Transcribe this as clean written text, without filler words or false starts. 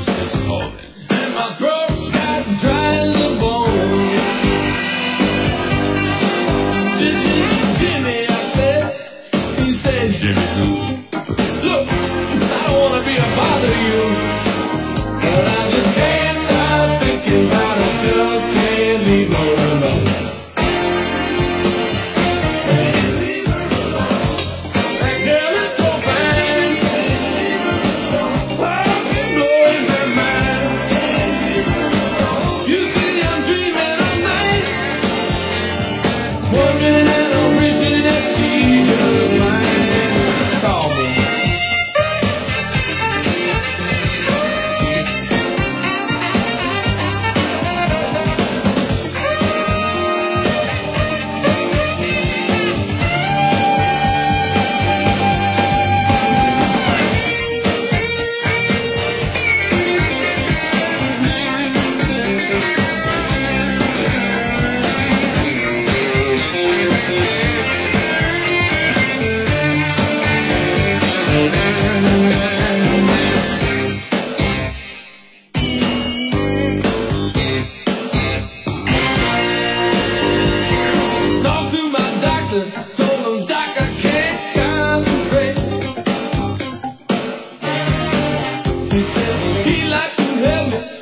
is calling. And my throat got dry as a bone. Jimmy, I said. He said, Jimmy who? look, I don't want to be a bother to you, but I just can't stop thinking about it. Just can't leave her alone. Can't leave her alone. That girl is so fine. Can't leave her alone. Oh, you're blowing my mind. Can't leave her alone. You see, I'm dreaming all night, wondering and I'm wishing that she just might call me. Talked to my doctor, told him, Doc, I can't concentrate. He said he'd like to help me,